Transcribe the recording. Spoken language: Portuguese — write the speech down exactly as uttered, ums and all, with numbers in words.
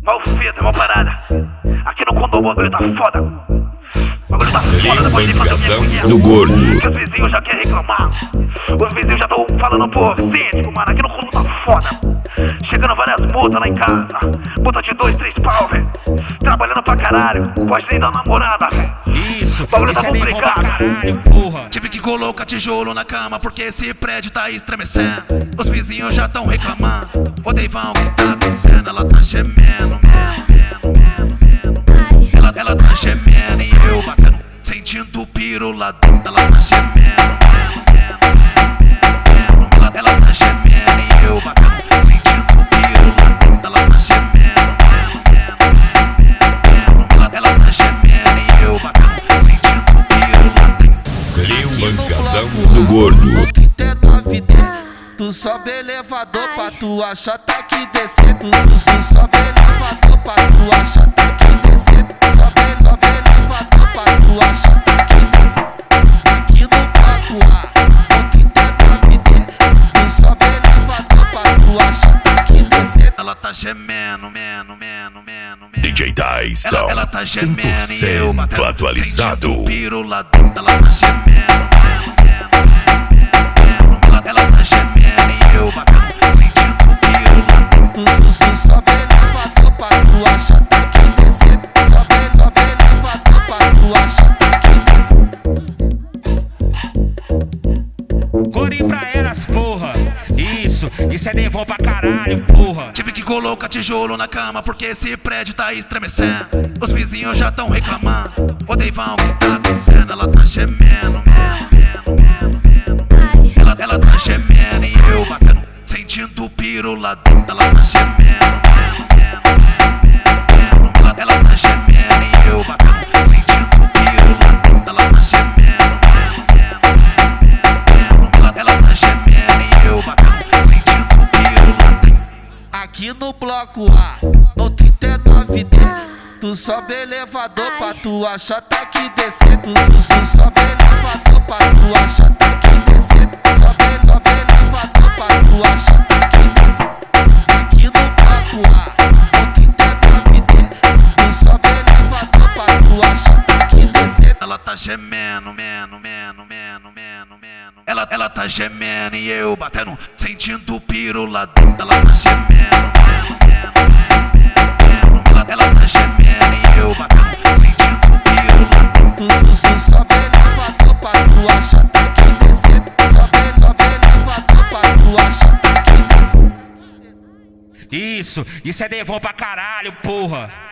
Ó o Fita, uma parada. Aqui no Condom o bagulho tá foda. O bagulho tá foda depois de fazer minha mulher. Do gordo. Que os vizinhos já querem reclamar. Os vizinhos já tão falando, pô, síndico, mano, aqui no Condom tá foda. Chegando várias multas lá em casa. Multa de dois, três pau, velho. Trabalhando pra caralho. Pode nem dar namorada, velho. Isso, o bagulho isso tá é nervoso pra complicado. caralho, porra. Tive que colocar tijolo na cama porque esse prédio tá estremecendo. Os vizinhos já tão reclamando. Ô Deivão, o que tá acontecendo? Ela tá gemendo, meno, meno, meno, meno. Ela, ela tá gemendo e eu batendo, sentindo o piro lá dentro. Ela tá gemendo, meno, meno, meno, meno. Ela, ela tá gemendo e eu batendo, sentindo o piro lá dentro. Ela tá gemendo, meno, meno, meno, meno. Ela, ela tá gemendo e eu batendo, sentindo o piro lá dentro. Cria um bancadão do gordo. trinta e nove D, tu sobe elevador pra tu achar tá que descer. Tu, tu, tu sobe elevador pra tu achar tá que descer. Sobe, sobe elevador pra tu achar tá que descer. Aqui no bloco A, no trinta e nove D, tu sobe elevador pra tu achar tá que descer. Ela tá gemendo, meno, meno, meno, meno. D J Tyson, Ela, ela tá cem por gemendo e eu batendo, cento atualizado. sentindo o piro lá dentro. Ela tá gemendo, meno, meno, meno, meno. Ela, ela tá gemendo e eu batendo, sentindo o piro lá dentro. Tu, tu, tu sobe elevador pra tu achar tá que descer. Sobe, sobe elevador pra tu achar tá que descer. Corim pra elas, porra. Isso, isso é nervoso pra caralho, porra. Tive que colocar tijolo na cama porque esse prédio tá estremecendo. Os vizinhos já tão reclamando. Ô Deivão, o que tá acontecendo? Ela tá gemendo, meno, meno, meno, meno. Ela, ela tá gemendo e eu batendo, sentindo o piro lá dentro. Ela tá gemendo, meno, meno, meno, meno. Ela, ela tá gemendo e eu batendo, sentindo o piro lá dentro. Ela tá gemendo, meno, meno, meno, meno. Ela, ela tá gemendo e eu batendo, sentindo o piro lá dentro. Aqui no bloco A, no trinta e nove D, tu sobe elevador pra tu achar tá que descer. Tu, tu, tu sobe elevador pra tu achar tá que descer. Sobe, sobe elevador pra tu achar tá que descer. Aqui no bloco A, no trinta e nove D, tu sobe elevador pra tu achar tá que descer. Ela tá gemendo, meno, meno, meno, meno, meno. Ela, ela tá gemendo e eu batendo, sentindo o piro lá dentro. Ela tá gemendo, meno, meno, meno, meno. Ela, ela tá gemendo e eu batendo, sentindo o piro lá dentro. Tu, tu, tu sobe elevador pra tu achar tá que descer. Sobe, sobe elevador pra tu achar tá que descer. Isso, isso é nervoso pra caralho, porra.